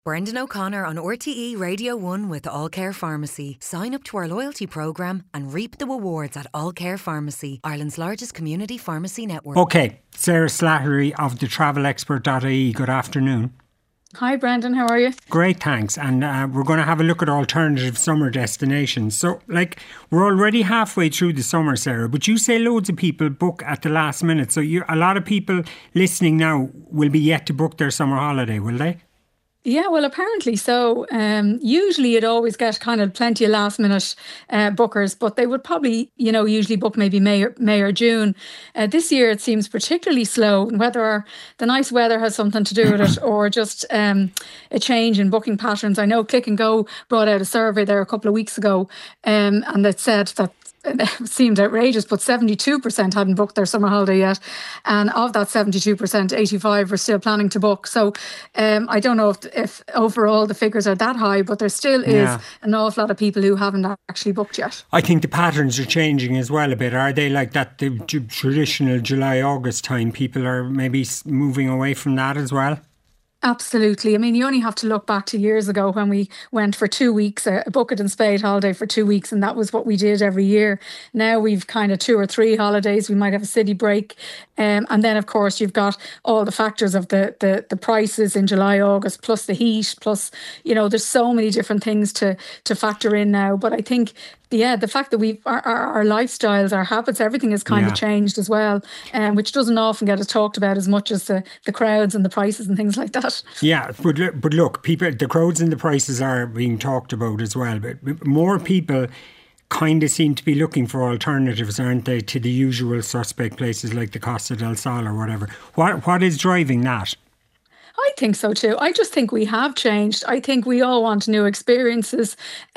Brendan O'Connor on RTE Radio 1 with All Care Pharmacy. Sign up to our loyalty programme and reap the rewards at All Care Pharmacy, Ireland's largest community pharmacy network. OK, Sarah Slattery of thetravelexpert.ie. Good afternoon. Hi Brendan, how are you? Great, thanks. And we're going to have a look at alternative summer destinations. So, we're already halfway through the summer, Sarah, but you say loads of people book at the last minute. So a lot of people listening now will be yet to book their summer holiday, will they? Yeah, well, apparently so. Usually you'd always get kind of plenty of last minute bookers, but they would probably, usually book maybe May or June. This year it seems particularly slow, whether the nice weather has something to do with it or just a change in booking patterns. I know Click and Go brought out a survey there a couple of weeks ago and it said that it seemed outrageous, but 72% hadn't booked their summer holiday yet. And of that 72%, 85 were still planning to book. So I don't know if overall the figures are that high, but there still is an awful lot of people who haven't actually booked yet. I think the patterns are changing as well a bit. Are they like that, the traditional July, August time? People are maybe moving away from that as well? Absolutely. I mean, you only have to look back to years ago when we went for 2 weeks, a bucket and spade holiday for 2 weeks, and that was what we did every year. Now we've kind of 2 or 3 holidays. We might have a city break. And then, of course, you've got all the factors of the prices in July, August, plus the heat, plus, there's so many different things to factor in now. But I think the fact that our lifestyles, our habits, everything has kind of changed as well, which doesn't often get talked about as much as the crowds and the prices and things like that. Yeah, but look, the crowds and the prices are being talked about as well. But more people kind of seem to be looking for alternatives, aren't they, to the usual suspect places like the Costa del Sol or whatever. What is driving that? I think so too. I just think we have changed. I think we all want new experiences.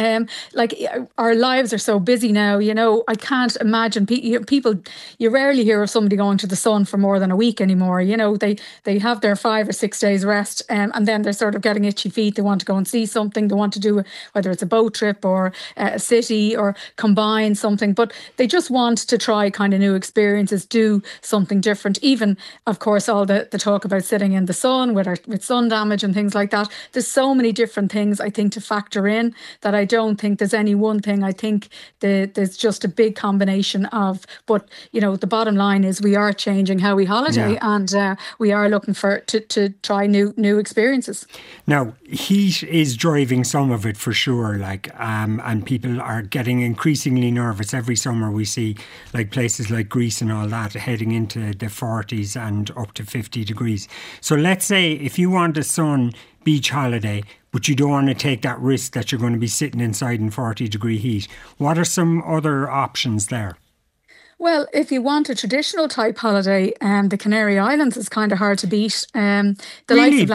Our lives are so busy now, I can't imagine people, you rarely hear of somebody going to the sun for more than a week anymore. They have their 5 or 6 days rest and then they're sort of getting itchy feet. They want to go and see something. They want to do, whether it's a boat trip or a city or combine something, but they just want to try kind of new experiences, do something different. Even, of course, all the talk about sitting in the sun with sun damage and things like that. There's so many different things, I think, to factor in that I don't think there's any one thing. I think there's just a big combination of, but, the bottom line is we are changing how we holiday and we are looking to try new experiences. Now, heat is driving some of it for sure, and people are getting increasingly nervous. Every summer we see places like Greece and all that heading into the 40s and up to 50 degrees. So let's say if you want a sun beach holiday, but you don't want to take that risk that you're going to be sitting inside in 40-degree heat, what are some other options there? Well, if you want a traditional type holiday, the Canary Islands is kind of hard to beat. Really?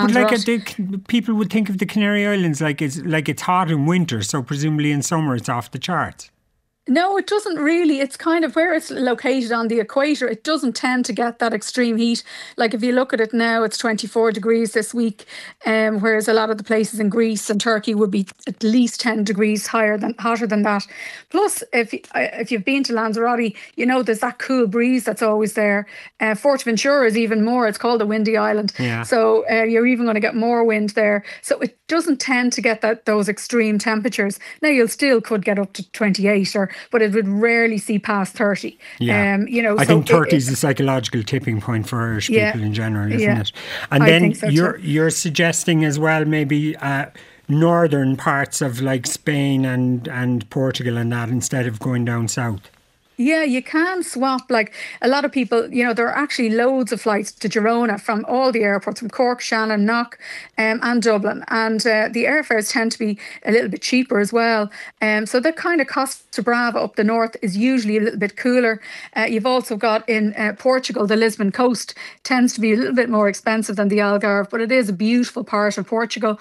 But people would think of the Canary Islands like it's hot in winter, so presumably in summer it's off the charts. No, it doesn't really. It's kind of where it's located on the equator. It doesn't tend to get that extreme heat. Like if you look at it now, it's 24 degrees this week, whereas a lot of the places in Greece and Turkey would be at least 10 degrees hotter than that. Plus, if you've been to Lanzarote, there's that cool breeze that's always there. Fuerteventura is even more. It's called a windy island. Yeah. So you're even going to get more wind there. So it doesn't tend to get those extreme temperatures. Now, you still could get up to 28 but it would rarely see past 30. Yeah. I think 30 is the psychological tipping point for Irish people in general, isn't it? And then so you're suggesting as well maybe northern parts of Spain and Portugal and that instead of going down south. Yeah, you can swap. A lot of people, there are actually loads of flights to Girona from all the airports, from Cork, Shannon, Knock and Dublin. And the airfares tend to be a little bit cheaper as well. So the kind of Costa Brava up the north is usually a little bit cooler. You've also got in Portugal, the Lisbon coast tends to be a little bit more expensive than the Algarve, but it is a beautiful part of Portugal.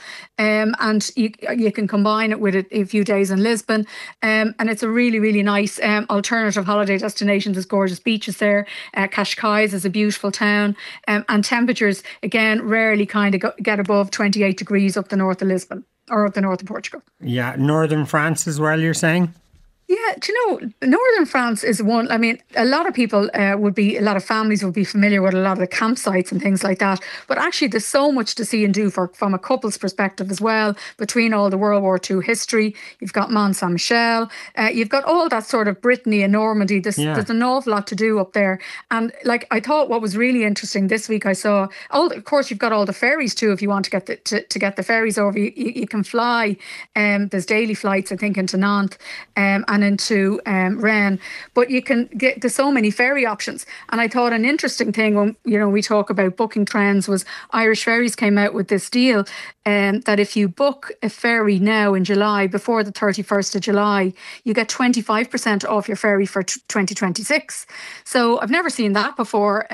And you can combine it with a few days in Lisbon. And it's a really, really nice alternative holiday destinations. There's gorgeous beaches there. Cascais is a beautiful town. And temperatures, again, rarely kind of get above 28 degrees up the north of Lisbon or up the north of Portugal. Yeah, northern France as well, you're saying? Yeah, do you know, northern France is one. I mean, a lot of people a lot of families would be familiar with a lot of the campsites and things like that. But actually, there's so much to see and do from a couple's perspective as well. Between all the World War II history, you've got Mont Saint Michel, you've got all that sort of Brittany and Normandy. There's an awful lot to do up there. And like I thought, what was really interesting this week, I saw. Of course, you've got all the ferries too. If you want to get to get the ferries over, you can fly. There's daily flights, I think, into Nantes. And into Rennes, but you can get, there's so many ferry options. And I thought an interesting thing when we talk about booking trends was Irish Ferries came out with this deal that if you book a ferry now in July before the 31st of July, you get 25% off your ferry for 2026. So I've never seen that before.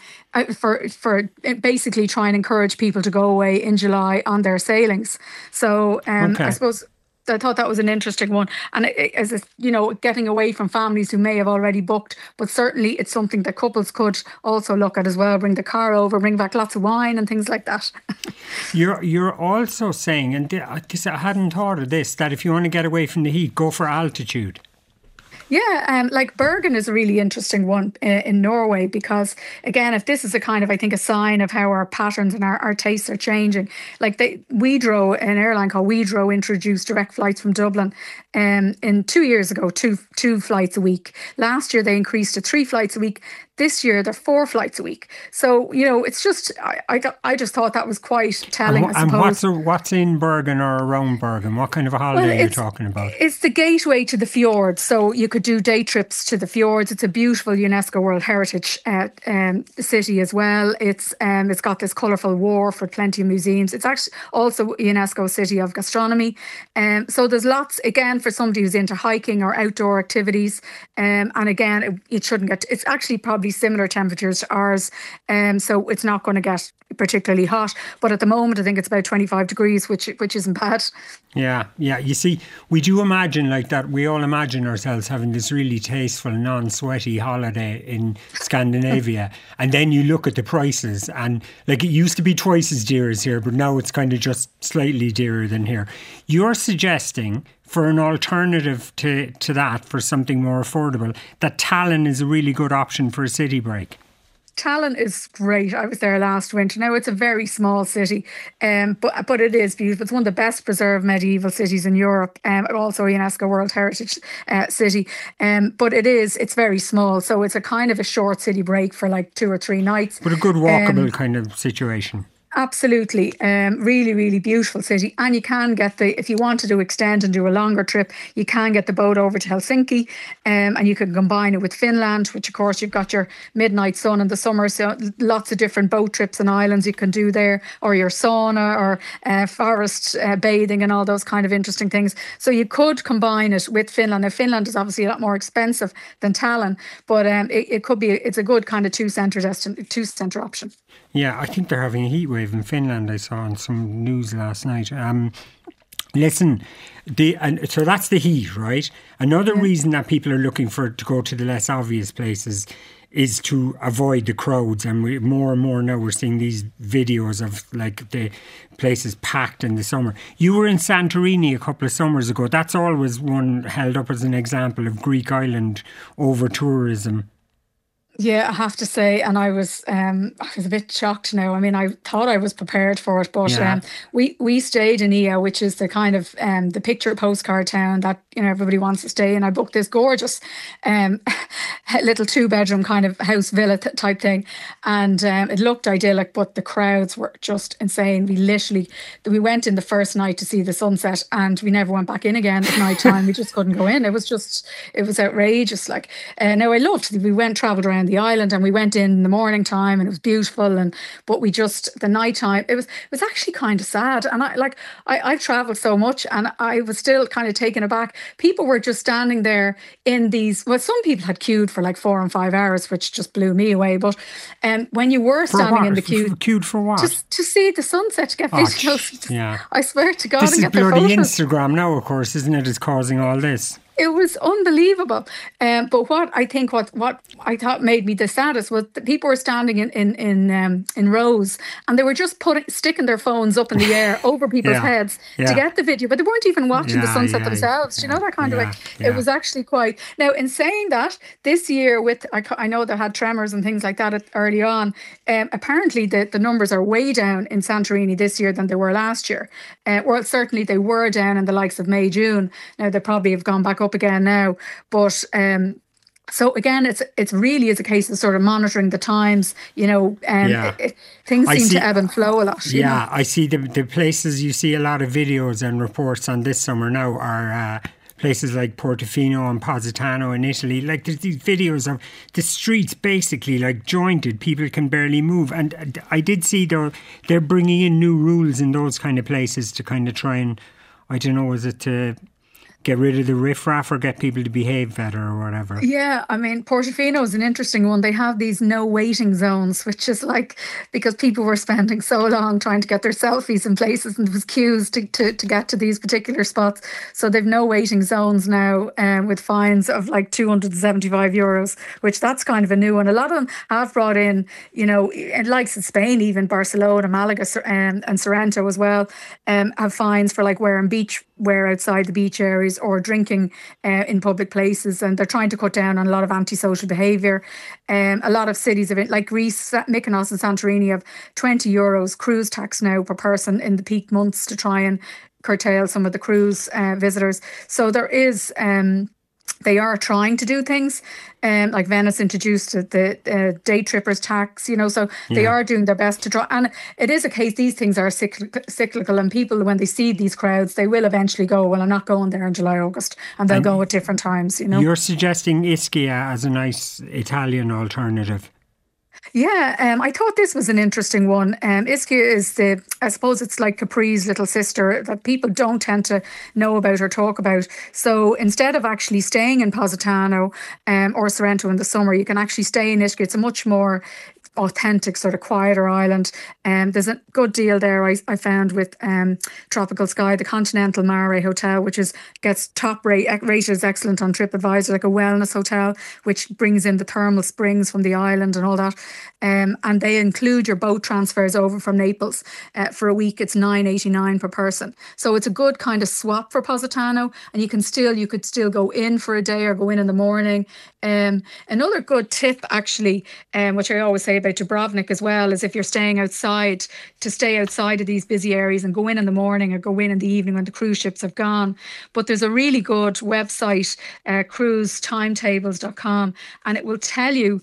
For basically try and encourage people to go away in July on their sailings. So I suppose I thought that was an interesting one. And getting away from families who may have already booked, but certainly it's something that couples could also look at as well. Bring the car over, bring back lots of wine and things like that. You're also saying, and I hadn't thought of this, that if you want to get away from the heat, go for altitude. Yeah, like Bergen is a really interesting one in Norway because, again, if this is I think a sign of how our patterns and our tastes are changing. Like Widerøe, an airline called Widerøe, introduced direct flights from Dublin in 2 years ago, two flights a week. Last year they increased to 3 flights a week. This year they're 4 flights a week. So it's just I just thought that was quite telling. I suppose. And what's in Bergen or around Bergen? What kind of a holiday are you talking about? It's the gateway to the fjords. So you could do day trips to the fjords. It's a beautiful UNESCO World Heritage city as well. It's got this colourful wharf with plenty of museums. It's actually also UNESCO City of Gastronomy. So there's lots, again, for somebody who's into hiking or outdoor activities. And again, it shouldn't get. It's actually probably similar temperatures to ours, so it's not going to get particularly hot. But at the moment, I think it's about 25 degrees, which isn't bad. Yeah. You see, we do imagine like that. We all imagine ourselves having this really tasteful, non-sweaty holiday in Scandinavia, and then you look at the prices, and like it used to be twice as dear as here, but now it's kind of just slightly dearer than here. You're suggesting, for an alternative to that, for something more affordable, that Tallinn is a really good option for a city break. Tallinn is great. I was there last winter. Now, it's a very small city, but it is beautiful. It's one of the best preserved medieval cities in Europe, also a UNESCO World Heritage city. But it's very small, so it's a kind of a short city break for like 2 or 3 nights. But a good walkable kind of situation. Absolutely. Really, really beautiful city. And you can get if you wanted to extend and do a longer trip, you can get the boat over to Helsinki, and you can combine it with Finland, which of course you've got your midnight sun in the summer. So lots of different boat trips and islands you can do there, or your sauna or forest bathing and all those kind of interesting things. So you could combine it with Finland. Now, Finland is obviously a lot more expensive than Tallinn, but it's a good kind of two-centre option. Yeah, I think they're having a heat wave in Finland. I saw on some news last night. Listen, so that's the heat, right? Another reason that people are looking to go to the less obvious places is to avoid the crowds. And more and more now we're seeing these videos of like the places packed in the summer. You were in Santorini a couple of summers ago. That's always one held up as an example of Greek island over-tourism. Yeah, I have to say, and I was a bit shocked now. I mean, I thought I was prepared for it, but we stayed in Ia, which is the kind of the picture postcard town that everybody wants to stay in. I booked this gorgeous little 2-bedroom kind of house villa type thing, and it looked idyllic, but the crowds were just insane. We went in the first night to see the sunset, and we never went back in again at night time. We just couldn't go in. It was outrageous. Like now, I loved. We travelled around the island, and we went in the morning time, and it was beautiful. But the night time, it was actually kind of sad. And I've travelled so much, and I was still kind of taken aback. People were just standing there in these. Well, some people had queued for like 4 and 5 hours, which just blew me away. But when you were standing in the queue, queued for what? Just to see the sunset, to get videos. Yeah, I swear to God, this and is get their bloody photos. Instagram now, of course, isn't it? Is causing all this. it was unbelievable. But what I thought made me the saddest was that people were standing in rows, and they were just sticking their phones up in the air over people's heads to get the video, but they weren't even watching the sunset themselves. Do you know that kind of like? It was actually quite. Now, in saying that, this year with I know they had tremors and things like that early on. Apparently, the numbers are way down in Santorini this year than they were last year. Well, certainly they were down in the likes of May, June. Now they probably have gone back up again now, but. So again, it's really is a case of sort of monitoring the times, you know, things seem to ebb and flow a lot. You know? I see the places you see a lot of videos and reports on this summer now are places like Portofino and Positano in Italy. Like there's these videos of the streets basically like jointed, people can barely move. And I did see though they're bringing in new rules in those kind of places to kind of try and, I don't know, is it to get rid of the riffraff or get people to behave better or whatever? Yeah, I mean, Portofino is an interesting one. They have these no waiting zones, which is like, because people were spending so long trying to get their selfies in places and there was queues to get to these particular spots. So they've no waiting zones now, with fines of like €275, which that's kind of a new one. A lot of them have brought in, you know, and likes in Spain, even Barcelona, Malaga, and Sorrento as well, have fines for like wearing beachwear outside the beach areas or drinking in public places, and they're trying to cut down on a lot of antisocial behaviour. A lot of cities like Greece, Mykonos and Santorini have €20 cruise tax now per person in the peak months to try and curtail some of the cruise visitors. So there is they are trying to do things, like Venice introduced the day trippers tax, you know, so they are doing their best to try. And it is a case, these things are cyclical, and people, when they see these crowds, they will eventually go, well, I'm not going there in July, August, and they'll go at different times, you know. You're suggesting Ischia as a nice Italian alternative. Yeah, I thought this was an interesting one. Ischia is I suppose it's like Capri's little sister that people don't tend to know about or talk about. So instead of actually staying in Positano or Sorrento in the summer, you can actually stay in Ischia. It's a much more authentic, sort of quieter island. There's a good deal there I found with Tropical Sky, the Continental Mare Hotel, which gets top rated as excellent on TripAdvisor, like a wellness hotel, which brings in the thermal springs from the island and all that. And they include your boat transfers over from Naples. For a week, it's $9.89 per person. So it's a good kind of swap for Positano, and you could still go in for a day or go in the morning. Another good tip, actually, which I always say about Dubrovnik as well, is if you're staying outside, to stay outside of these busy areas and go in the morning or go in the evening when the cruise ships have gone. But there's a really good website, cruisetimetable.com, and it will tell you,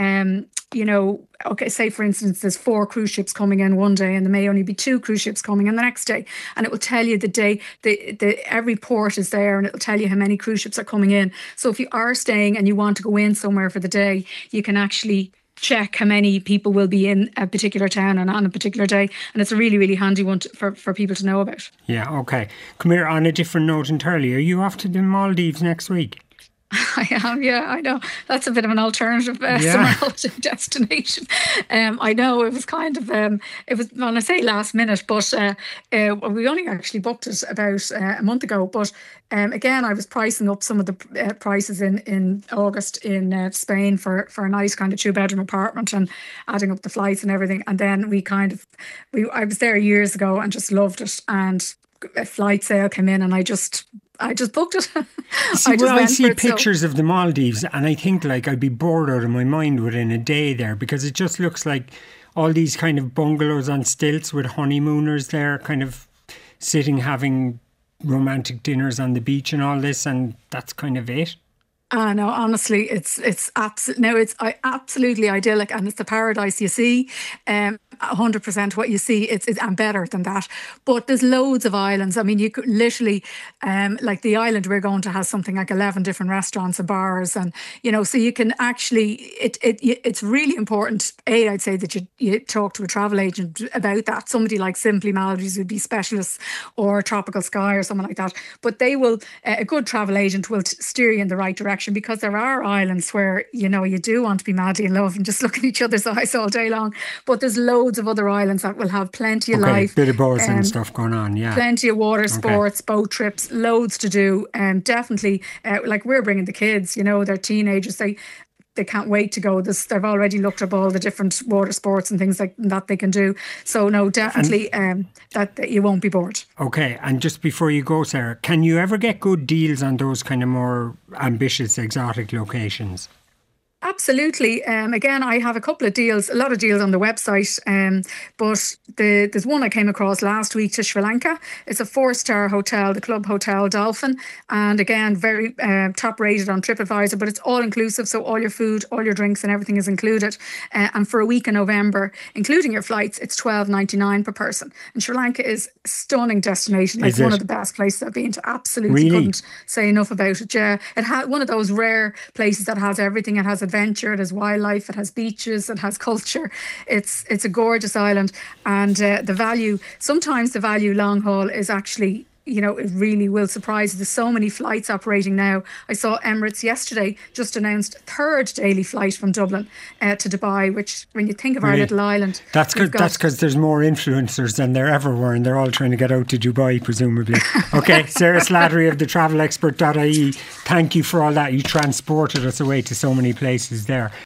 you know, okay, say for instance, there's 4 cruise ships coming in one day and there may only be 2 cruise ships coming in the next day. And it will tell you the day, every port is there, and it'll tell you how many cruise ships are coming in. So if you are staying and you want to go in somewhere for the day, you can actually check how many people will be in a particular town and on a particular day. And it's a really, really handy one for people to know about. Yeah, okay. Come here, on a different note entirely. Are you off to the Maldives next week? I am, yeah, I know. That's a bit of an alternative summer holiday destination. I know it was kind of, it was, when I say last minute, but we only actually booked it about a month ago. But again, I was pricing up some of the prices in August in Spain for a nice kind of 2-bedroom apartment and adding up the flights and everything. And then I was there years ago and just loved it. And a flight sale came in and I just booked it. I see pictures of the Maldives and I think like I'd be bored out of my mind within a day there, because it just looks like all these kind of bungalows on stilts with honeymooners there kind of sitting having romantic dinners on the beach and all this, and that's kind of it. No, honestly, it's absolutely idyllic, and it's the paradise you see. 100% what you see, it's and better than that. But there's loads of islands. I mean, you could literally, like the island we're going to has something like 11 different restaurants and bars, and you know, so you can actually. It's really important. I'd say that you talk to a travel agent about that. Somebody like Simply Maldives would be specialists, or Tropical Sky or someone like that. But they will. A good travel agent will steer you in the right direction. attraction, because there are islands where, you know, you do want to be madly in love and just look in each other's eyes all day long. But there's loads of other islands that will have plenty of life. Bit of boats and stuff going on, yeah. Plenty of water sports, boat trips, loads to do. And definitely, like we're bringing the kids, you know, they're teenagers. They can't wait to go. They've already looked up all the different water sports and things like that they can do. So no, definitely that you won't be bored. Okay, and just before you go, Sarah, can you ever get good deals on those kind of more ambitious exotic locations? Absolutely. Again, I have a lot of deals on the website. But there's one I came across last week to Sri Lanka. It's a 4-star hotel, the Club Hotel Dolphin. And again, very top rated on TripAdvisor, but it's all inclusive. So all your food, all your drinks and everything is included. And for a week in November, including your flights, it's $12.99 per person. And Sri Lanka is a stunning destination. It's one of the best places I've been to. Absolutely couldn't say enough about it. Yeah, it had one of those rare places that has everything. It has adventure, it has wildlife, it has beaches, it has culture. It's a gorgeous island, and sometimes the value long haul is actually, you know, it really will surprise you. There's so many flights operating now. I saw Emirates yesterday just announced a 3rd daily flight from Dublin to Dubai, which, when you think of our little island... That's because there's more influencers than there ever were, and they're all trying to get out to Dubai, presumably. Okay, Sarah Slattery of the travelexpert.ie, thank you for all that. You transported us away to so many places there.